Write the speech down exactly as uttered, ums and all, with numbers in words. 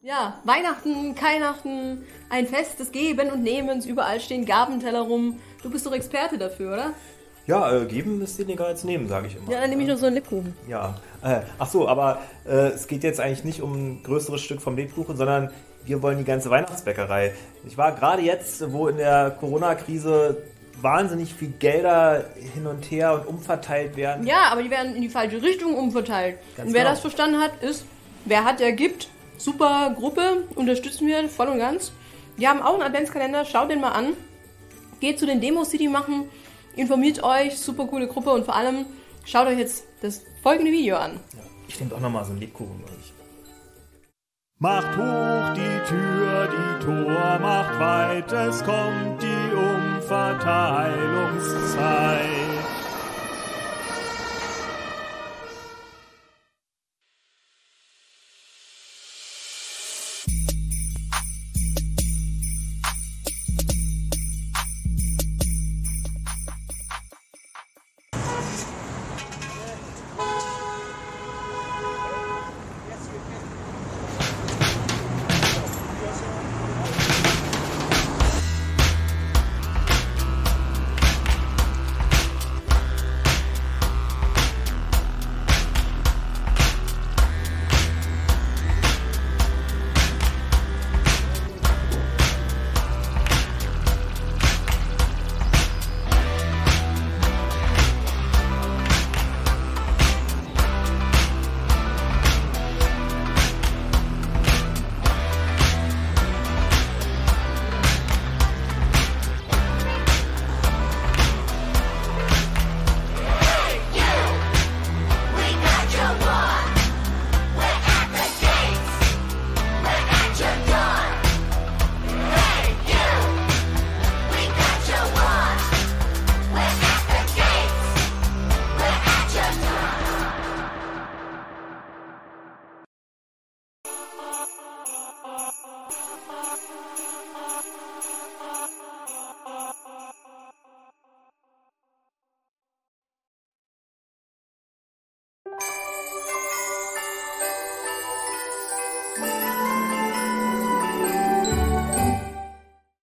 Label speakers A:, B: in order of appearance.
A: Ja, Weihnachten, Weihnachten, ein Fest des Geben und Nehmens, überall stehen Gabenteller rum. Du bist doch Experte dafür, oder?
B: Ja, äh, geben ist weniger als nehmen, sage ich immer.
A: Ja, dann nehme ich noch so einen Lebkuchen.
B: Ja, äh, ach so, aber äh, es geht jetzt eigentlich nicht um ein größeres Stück vom Lebkuchen, sondern wir wollen die ganze Weihnachtsbäckerei. Ich war gerade jetzt, wo in der Corona-Krise wahnsinnig viel Gelder hin und her und umverteilt werden.
A: Ja, aber die werden in die falsche Richtung umverteilt.
B: Ganz
A: und wer
B: genau.
A: das verstanden hat, ist, wer hat, der gibt. Super Gruppe, unterstützen wir voll und ganz. Die haben auch einen Adventskalender, schaut den mal an. Geht zu den Demos, die die machen. Informiert euch, super coole Gruppe und vor allem schaut euch jetzt das folgende Video an.
B: Ja, ich nehme doch nochmal so einen Lebkuchen, glaube ich.
C: Macht hoch die Tür, die Tor macht weit, es kommt die Umverteilungszeit.